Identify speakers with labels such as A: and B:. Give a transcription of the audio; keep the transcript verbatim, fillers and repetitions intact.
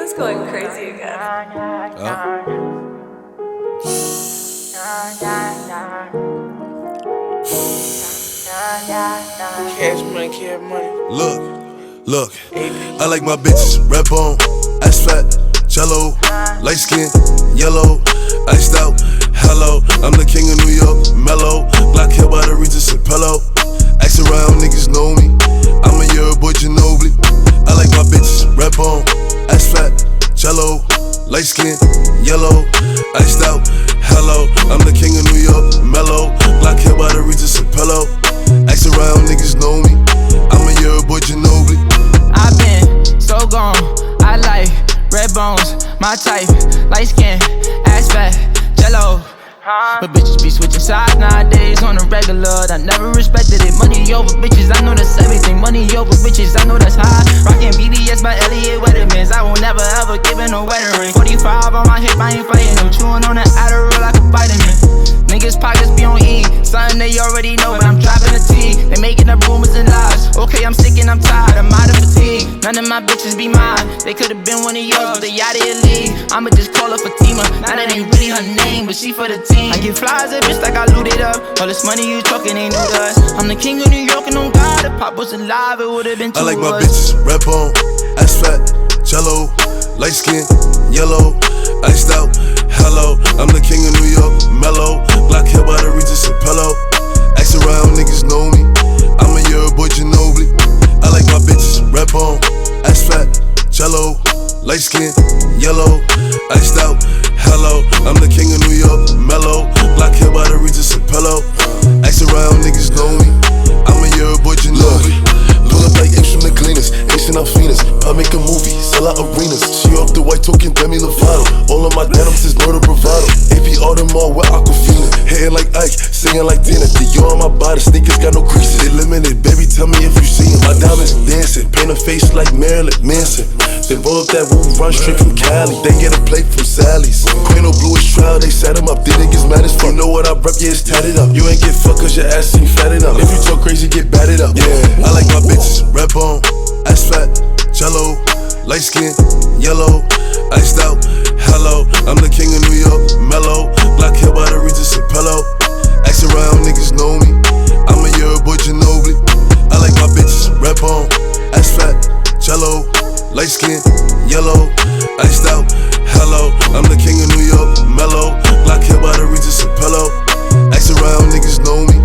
A: Tima's going crazy again.
B: Oh.
C: Cash money, cash money.
B: Look, look, I like my bitches red bone, ass fat, jello, light skin, yellow, iced out, hello. I'm the king of New York, mellow, black hair by the Regis and pillow. Ask around, niggas know me. I'm a year boy Ginobili. I like my bitches red bone, ass fat, jello, light skin, yellow, iced out, hello. I'm the king of New York, mellow, black hair by the Regis and pillow. Ask around, niggas know me. I'm a year boy Ginobili.
C: I been so gone. I like red bones, my type, light skin, ass fat, jello. But bitches be switching sides nowadays on the regular. I never respected it. Money over bitches, I know that's everything. Money over bitches, I know that's high. Rockin' B B S by Elliot Weathermans. I will never ever give in a wedding ring. forty-five on my hip, I ain't fighting them. Chewing on the Adderall like a vitamin. Niggas pockets be on E, something they already know, but I'm dropping the T. They making up rumors and lies. Okay, I'm sick and I'm tired, I'm out of fatigue. None of my bitches be mine. They could've been one of yours, but they out of your league. I'ma just call her Fatima. Now that ain't really her name, but she for the team. I get flies a bitch like I looted up. All this money you talking ain't new to us. I'm the king of New York and on God, if Pop was alive, it would've been two
B: I like
C: of
B: my
C: us.
B: bitches red bone, ass fat, jello, light skin, yellow, iced out, hello. I'm the king of New York, mellow, black hair by the Regis and pillow. Ask around, niggas know me. I'm a year boy Ginobili. I like my bitches red bone, ass fat, jello, light skin, yellow, iced out, hello. I'm the king of New York, mellow, black hair by the Regis and pillow. Ask around, niggas know me. I'm a year boy Ginobili.
D: Pull up like apes from the cleaners, Asian Alfinas. I make a movie, sell out arenas. She off the white talking Demi Lovato. All of my denims is murder bravado. A P Audemars with Aquafina. Hitting like Ike, singing like Dina. Dior on my body, sneakers got no creases. They limited, baby, tell me if you see 'em. My diamonds dancing, paint a face like Marilyn Manson. They roll up that roof, run straight from Cali. They get a plate from Sally's. Queen of Bluish trial, they set him up. Then niggas mad as fuck. You know what I rep, yeah, it's tatted up. You ain't get fucked cause your ass ain't fat enough. If you talk crazy, get batted up.
B: Yeah, I like my bitches red bone, ass fat, jello, light skin, yellow, iced out, hello. I'm the king of New York, mellow, black hair by the Regis and pillow. Ask around, niggas know me. I'm a year boy Ginobili. I like my bitches red bone, ass fat, jello, light skin, yellow, iced out, hello. I'm the king of New York, mellow, black hair by the Regis and pillow. Ask around, niggas know me.